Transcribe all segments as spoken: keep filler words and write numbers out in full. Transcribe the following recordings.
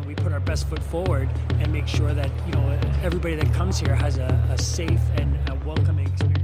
and we put our best foot forward and make sure that, you know, everybody that comes here has a, a safe and a welcoming experience.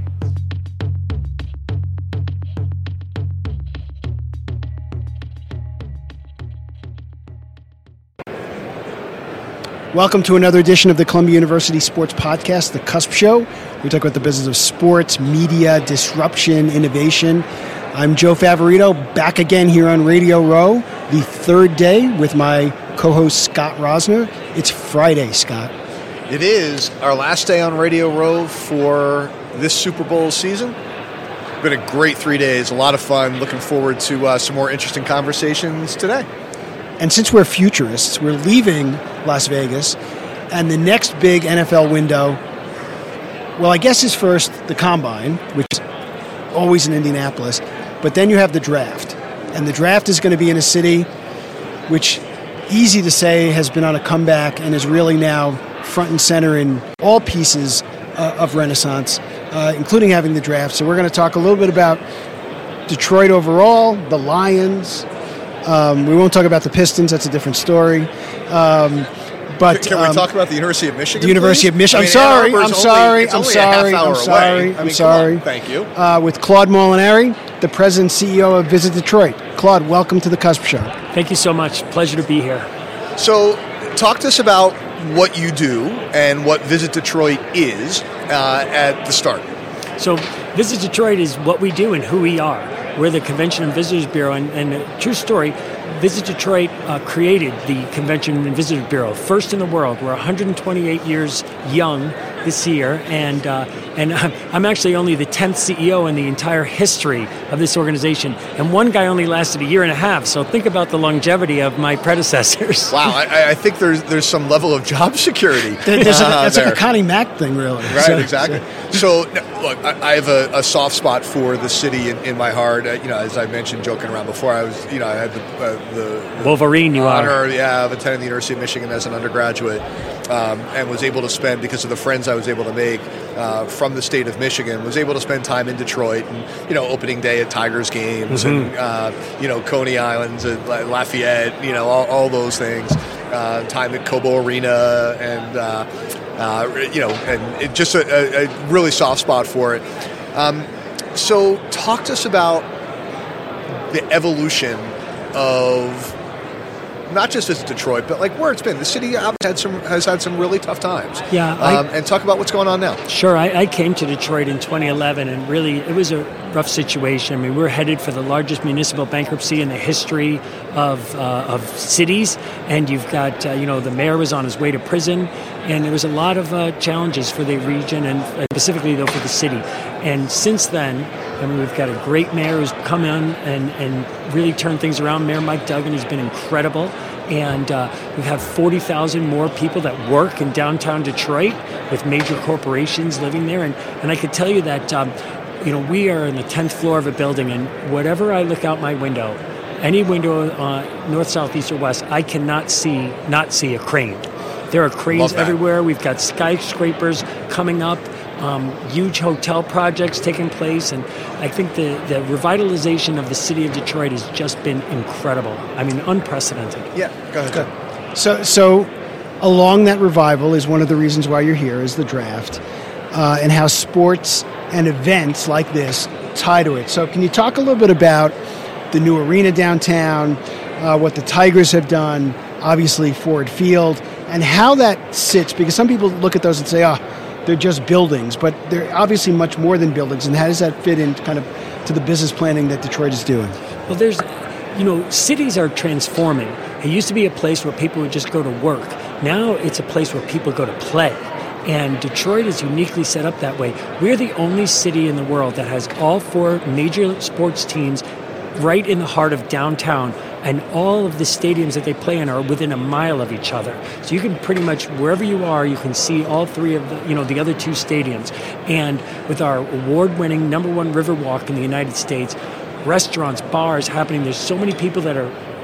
Welcome to another edition of the Columbia University Sports Podcast, The Cusp Show. We talk about the business of sports, media, disruption, innovation. I'm Joe Favorito, back again here on Radio Row, the third day with my co-host Scott Rosner. It's Friday, Scott. It is our last day on Radio Row for this Super Bowl season. Been a great three days, a lot of fun. Looking forward to uh, some more interesting conversations today. And since we're futurists, we're leaving Las Vegas, and the next big N F L window, well, I guess is first the Combine, which is always in Indianapolis, but then you have the draft. And the draft is going to be in a city which, easy to say, has been on a comeback and is really now front and center in all pieces uh, of Renaissance, uh, including having the draft. So we're going to talk a little bit about Detroit overall, the Lions. Um, we won't talk about the Pistons. That's a different story. Um, but Can we um, talk about the University of Michigan, The University please? of Michigan. I mean, I'm sorry. Ann Arbor's I'm sorry. Only, it's I'm only sorry. a half hour I'm sorry. away. I I'm mean, sorry. come on. Thank you. Uh, with Claude Molinari, the president and C E O of Visit Detroit. Claude, welcome to the Cusp Show. Thank you so much. Pleasure to be here. So, talk to us about what you do and what Visit Detroit is uh, at the start. So, Visit Detroit is what we do and who we are. We're the Convention and Visitors Bureau, and, and a true story, Visit Detroit uh, created the Convention and Visitors Bureau, first in the world. We're one hundred twenty-eight years young this year, and uh, and I'm, I'm actually only the tenth C E O in the entire history of this organization. And one guy only lasted a year and a half, so think about the longevity of my predecessors. Wow, I, I think there's there's some level of job security. There's a, uh, that's there. like a Connie Mack thing, really. Right, So- exactly. So, look, I, I have a, a soft spot for the city in, in my heart. Uh, you know, as I mentioned, joking around before, I was, you know, I had the, uh, the Wolverine, you honor, are. yeah, of attending the University of Michigan as an undergraduate, um, and was able to spend, because of the friends I was able to make uh, from the state of Michigan, was able to spend time in Detroit, and you know, opening day at Tigers games, Mm-hmm. and uh, you know, Coney Islands at Lafayette, you know, all, all those things. Uh, time at Cobo Arena, and uh, uh, you know, and it just a, a, a really soft spot for it. Um, so, talk to us about the evolution of not just as Detroit, but like where it's been. The city has had some has had some really tough times. Yeah, I- um, and talk about what's going on now. Sure. I, I came to Detroit in twenty eleven, and really it was a rough situation. I mean, we were headed for the largest municipal bankruptcy in the history of uh, of cities, and you've got, uh, you know, the mayor was on his way to prison, and there was a lot of uh, challenges for the region, and specifically, though, for the city. And since then, I mean, we've got a great mayor who's come in and, and really turned things around. Mayor Mike Duggan has been incredible. And uh, we have forty thousand more people that work in downtown Detroit with major corporations living there. And, and I could tell you that, um, you know, we are in the tenth floor of a building, and whatever I look out my window, any window, uh, north, south, east, or west, I cannot see, not see a crane. There are cranes everywhere. We've got skyscrapers coming up. Um, huge hotel projects taking place, and I think the, the revitalization of the city of Detroit has just been incredible. I mean, unprecedented. Yeah, go ahead. Go. So, so along that revival is one of the reasons why you're here is the draft, uh, and how sports and events like this tie to it. So can you talk a little bit about the new arena downtown, uh, what the Tigers have done, obviously Ford Field, and how that sits? Because some people look at those and say, oh, they're just buildings, but they're obviously much more than buildings. And how does that fit in kind of to the business planning that Detroit is doing? Well, there's, you know, cities are transforming. It used to be a place where people would just go to work. Now it's a place where people go to play. And Detroit is uniquely set up that way. We're the only city in the world that has all four major sports teams right in the heart of downtown, and all of the stadiums that they play in are within a mile of each other. So you can pretty much, wherever you are, you can see all three of the, you know, the other two stadiums. And with our award-winning number one Riverwalk in the United States, restaurants, bars happening, there's so many people that are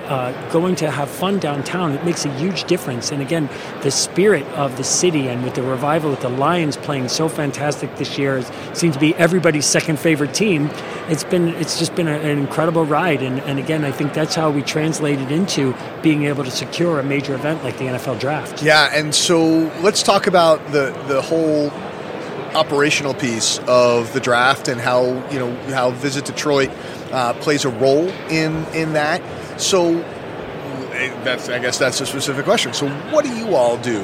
uh, going to have fun downtown, it makes a huge difference. And again, the spirit of the city and with the revival, with the Lions playing so fantastic this year, it seems to be everybody's second favorite team. It's been it's just been a, an incredible ride. And, and again, I think that's how we translated into being able to secure a major event like the N F L Draft. Yeah, and so let's talk about the the whole operational piece of the draft and how, you know, how Visit Detroit uh, plays a role in in that. So that's, I guess that's a specific question. So what do you all do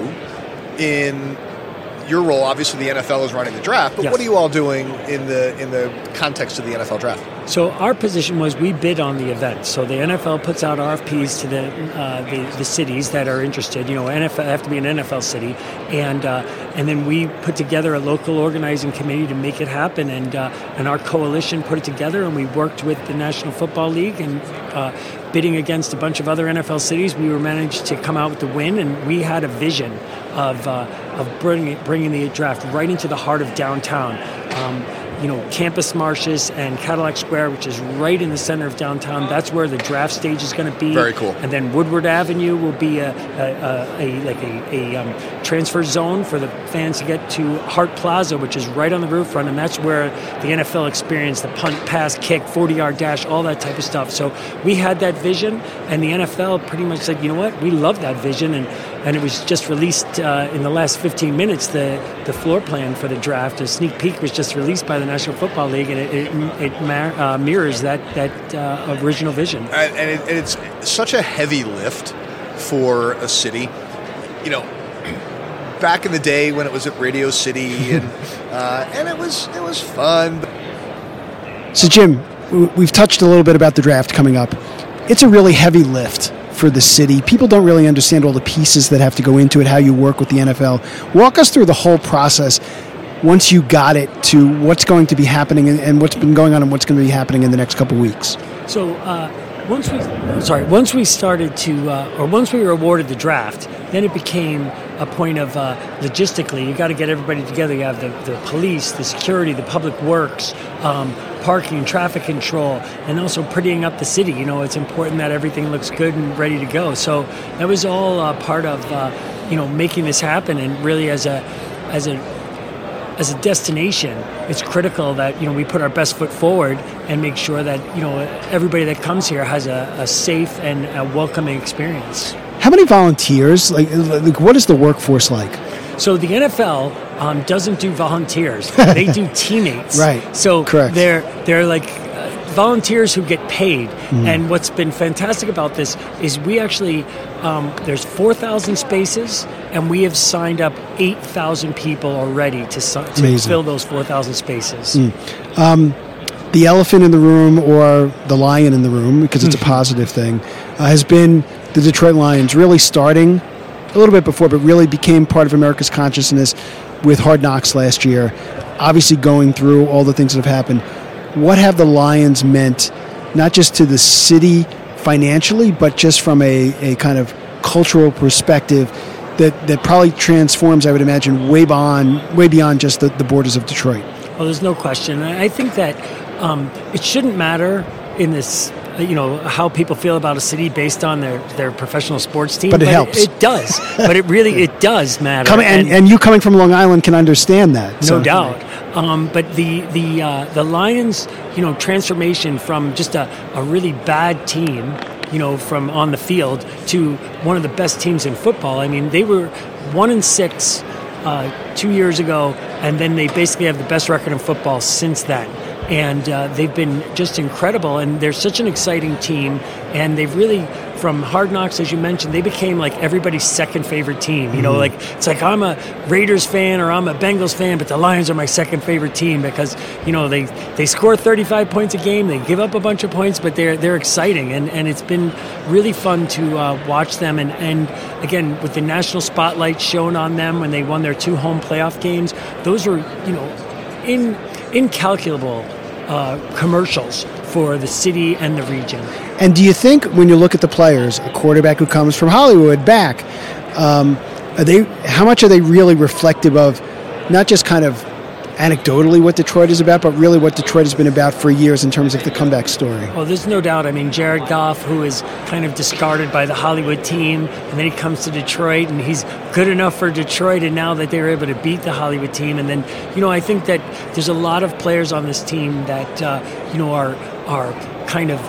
in your role? Obviously the N F L is running the draft, but yes. What are you all doing in the in the context of the N F L draft? So our position was we bid on the event. So the N F L puts out R F Ps to the uh, the, the cities that are interested. You know, N F L have to be an N F L city, and uh, and then we put together a local organizing committee to make it happen. And uh, and our coalition put it together, and we worked with the National Football League and uh, bidding against a bunch of other N F L cities. We were managed to come out with the win, and we had a vision of uh, of bringing bringing the draft right into the heart of downtown. Um, You know, Campus Martius and Cadillac Square, which is right in the center of downtown. That's where the draft stage is going to be. Very cool. And then Woodward Avenue will be a, a, a, a like a, a um, transfer zone for the fans to get to Hart Plaza, which is right on the roof front, and that's where the N F L experience, the punt, pass, kick, forty-yard dash, all that type of stuff. So we had that vision, and the N F L pretty much said, you know what, we love that vision, and and it was just released uh, in the last fifteen minutes. The the floor plan for the draft, a sneak peek, was just released by the National Football League, and it it, it mar- uh, mirrors that that uh, original vision. And, and, it, and it's such a heavy lift for a city. You know, back in the day when it was at Radio City, and uh, and it was it was fun. So, Jim, we've touched a little bit about the draft coming up. It's a really heavy lift for the city. People don't really understand all the pieces that have to go into it, how you work with the N F L. Walk us through the whole process once you got it to what's going to be happening and, and what's been going on and what's going to be happening in the next couple of weeks. So uh, once we, sorry, once we started to, uh, or once we were awarded the draft, then it became a point of uh, logistically, you got to get everybody together. You have the, the police, the security, the public works, um, parking, traffic control, and also prettying up the city. You know, it's important that everything looks good and ready to go. So that was all uh, part of, uh, you know, making this happen. And really, as a, as a, as a destination, it's critical that, you know, we put our best foot forward and make sure that, you know, everybody that comes here has a, a safe and a welcoming experience. How many volunteers? Like, like, what is the workforce like? So the N F L um, doesn't do volunteers; they do teammates. Right. So correct. They're they're like uh, volunteers who get paid. Mm. And what's been fantastic about this is we actually um, there's four thousand spaces, and we have signed up eight thousand people already to, to fill those four thousand spaces. Mm. Um, the elephant in the room, or the lion in the room, because it's a positive thing, uh, has been the Detroit Lions, really starting a little bit before, but really became part of America's consciousness with Hard Knocks last year. Obviously going through all the things that have happened. What have the Lions meant, not just to the city financially, but just from a, a kind of cultural perspective that, that probably transforms, I would imagine, way beyond, way beyond just the, the borders of Detroit? Well, there's no question. I think that um, it shouldn't matter in this, you know, how people feel about a city based on their, their professional sports team. But it but helps. It, it does. But it really, it does matter. Come, and, and, and you coming from Long Island can understand that. No so. doubt. Um, but the the uh, the Lions, you know, transformation from just a, a really bad team, you know, from on the field to one of the best teams in football. I mean, they were one and six uh, two years ago, and then they basically have the best record in football since then. And uh, they've been just incredible, and they're such an exciting team, and they've really, from Hard Knocks, as you mentioned, they became like everybody's second favorite team. You know, like it's like I'm a Raiders fan or I'm a Bengals fan, but the Lions are my second favorite team because, you know, they, they score thirty-five points a game, they give up a bunch of points, but they're they're exciting, and, and it's been really fun to uh, watch them. And, and again, with the national spotlight shown on them when they won their two home playoff games, those were, you know, in incalculable uh, commercials for the city and the region. And do you think when you look at the players, a quarterback who comes from Hollywood back, um, are they? How much are they really reflective of not just kind of anecdotally what Detroit is about, but really what Detroit has been about for years in terms of the comeback story. Well, there's no doubt. I mean, Jared Goff, who is kind of discarded by the Hollywood team, and then he comes to Detroit, and he's good enough for Detroit, and now that they were able to beat the Hollywood team. And then, you know, I think that there's a lot of players on this team that, uh, you know, are are kind of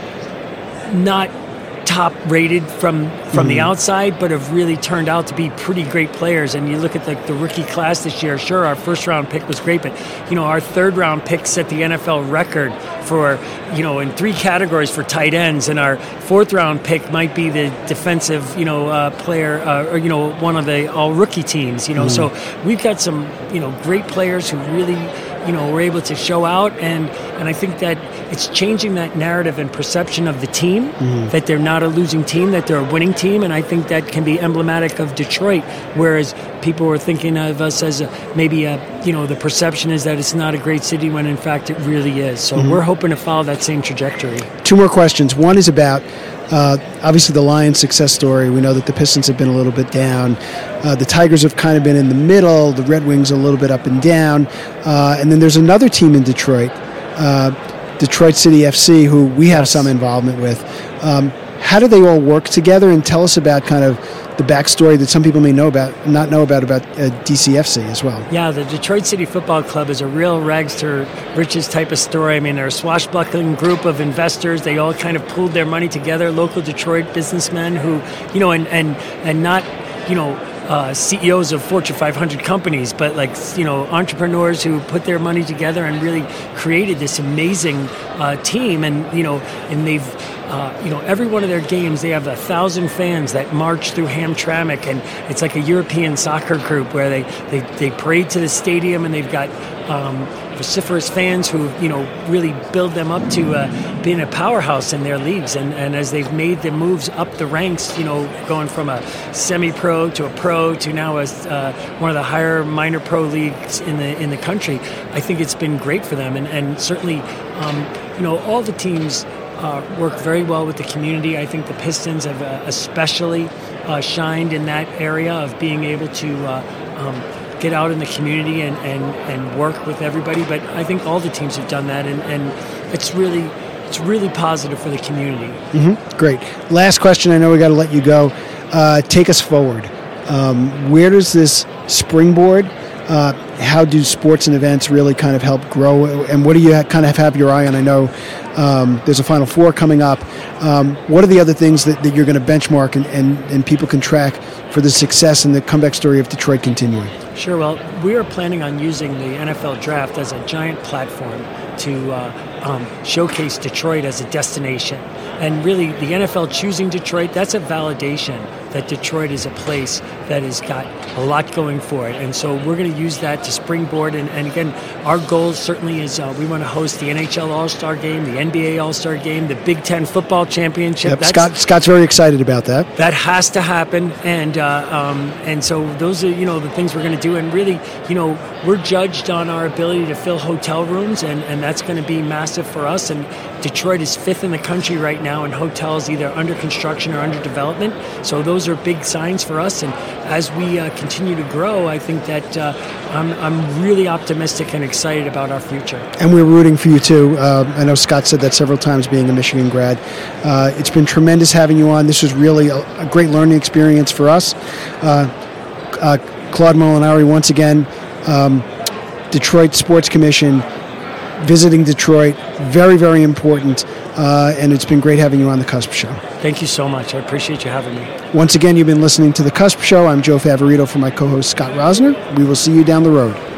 not top rated from from mm-hmm. the outside, but have really turned out to be pretty great players. And you look at the, the rookie class this year, sure, our first round pick was great, but you know, our third round pick set the N F L record for, you know, in three categories for tight ends, and our fourth round pick might be the defensive, you know, uh, player, uh, or, you know, one of the all rookie teams, you know, mm-hmm. so we've got some, you know, great players who really, you know, were able to show out, and and I think that it's changing that narrative and perception of the team, mm-hmm. that they're not a losing team, that they're a winning team, and I think that can be emblematic of Detroit, whereas people were thinking of us as a, maybe a, you know, the perception is that it's not a great city when in fact it really is. So mm-hmm. we're hoping to follow that same trajectory. Two more questions. One is about Uh, obviously the Lions' success story. We know that the Pistons have been a little bit down. Uh, the Tigers have kind of been in the middle. The Red Wings a little bit up and down. Uh, and then there's another team in Detroit, uh, Detroit City F C, who we have some involvement with. Um, how do they all work together? And tell us about kind of the backstory that some people may know about, not know about, about uh, D C F C as well. Yeah, the Detroit City Football Club is a real rags to riches type of story. I mean, they're a swashbuckling group of investors. They all kind of pooled their money together, local Detroit businessmen who, you know, and, and, and not, you know, uh, C E Os of Fortune five hundred companies, but like, you know, entrepreneurs who put their money together and really created this amazing uh, team. And, you know, and they've, Uh, you know, every one of their games, they have a thousand fans that march through Hamtramck, and it's like a European soccer group where they, they, they parade to the stadium, and they've got um, vociferous fans who, you know, really build them up to uh, being a powerhouse in their leagues. And, and as they've made the moves up the ranks, you know, going from a semi-pro to a pro to now as uh, one of the higher minor pro leagues in the in the country, I think it's been great for them. And, and certainly, um, you know, all the teams Uh, work very well with the community. I think the Pistons have uh, especially uh, shined in that area of being able to uh, um, get out in the community and, and, and work with everybody. But I think all the teams have done that, and, and it's really it's really positive for the community. Mm-hmm. Great. Last question. I know we got to let you go. Uh, take us forward. Um, where does this springboard? Uh, how do sports and events really kind of help grow? And what do you ha- kind of have your eye on? I know um, there's a Final Four coming up. Um, what are the other things that, that you're going to benchmark and, and, and people can track for the success and the comeback story of Detroit continuing? Sure. Well, we are planning on using the N F L draft as a giant platform to uh, um, showcase Detroit as a destination. And really, the N F L choosing Detroit, that's a validation that Detroit is a place that has got a lot going for it. And so we're going to use that to springboard. And, and again, our goal certainly is uh, we want to host the N H L All-Star Game, the N B A All-Star Game, the Big Ten Football Championship. Yep, Scott, Scott's very excited about that. That has to happen. And uh, um, and so those are, you know, the things we're going to do. And really, you know, we're judged on our ability to fill hotel rooms, and, and that's going to be massive for us. And Detroit is fifth in the country right now in hotels either under construction or under development. So those are big signs for us. And as we uh, continue to grow, I think that uh, I'm, I'm really optimistic and excited about our future. And we're rooting for you too. Uh, I know Scott said that several times, being a Michigan grad. Uh, it's been tremendous having you on. This was really a, a great learning experience for us. Uh, uh, Claude Molinari, once again, um, Detroit Sports Commission, visiting Detroit, very, very important, uh, and it's been great having you on The Cusp Show. Thank you so much. I appreciate you having me. Once again, you've been listening to The Cusp Show. I'm Joe Favorito for my co-host Scott Rosner. We will see you down the road.